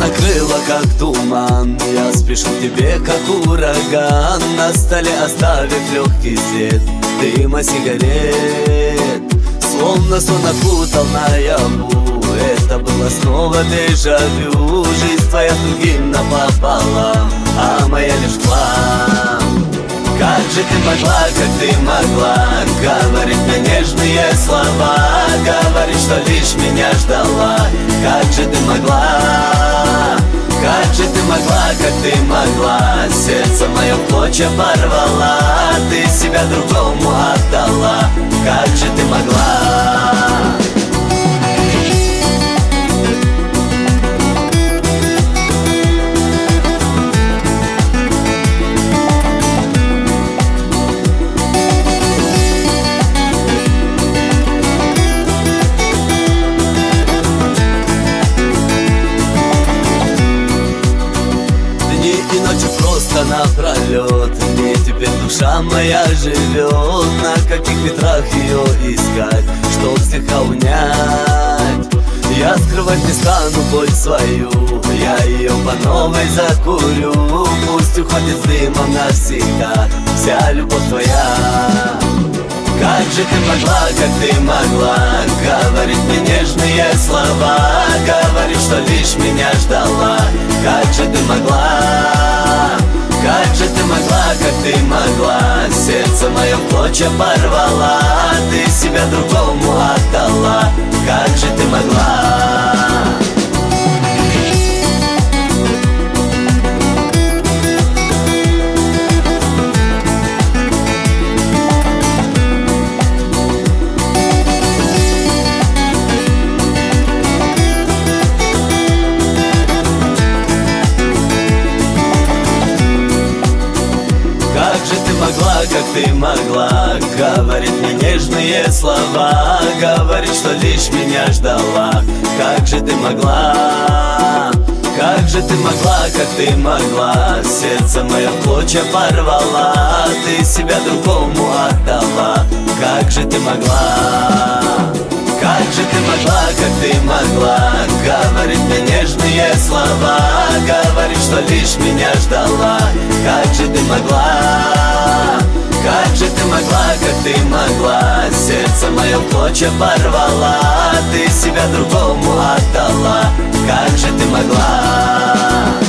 накрыло, как туман. Я спешу к тебе, как ураган, на столе оставив легкий след дыма сигарет. Словно сон окутал наяву, это было снова дежавю. Жизнь твоя другим напополам, а моя лишь к вам. Как же ты могла, как ты могла говорить мне нежные слова, говорить, что лишь меня ждала? Как же ты могла, как же ты могла, как ты могла? Сердце мое в клочья порвала, ты себя другому отдала. Как же ты могла? И ночью просто напролет, мне теперь душа моя живет. На каких ветрах ее искать, чтоб слегка унять? Я скрывать не стану боль свою, я ее по новой закурю. Пусть уходит с дымом навсегда вся любовь твоя. Как же ты могла, как ты могла говорить мне нежные слова, говорить, что лишь меня ждала? Как же ты могла, как же ты могла, как ты могла? Сердце мое в клочья порвала, ты себя другому отдала. Как же ты могла? Как ты могла говорить мне нежные слова, говорить, что лишь меня ждала? Как же ты могла, как же ты могла, как ты могла? Сердце мое в клочья порвала, ты себя другому отдала. Как же ты могла, как же ты могла, как ты могла говорить мне нежные слова, говорить, что лишь меня ждала? Как же ты могла, как же ты могла, как ты могла? Сердце мое в клочья порвала, ты себя другому отдала. Как же ты могла?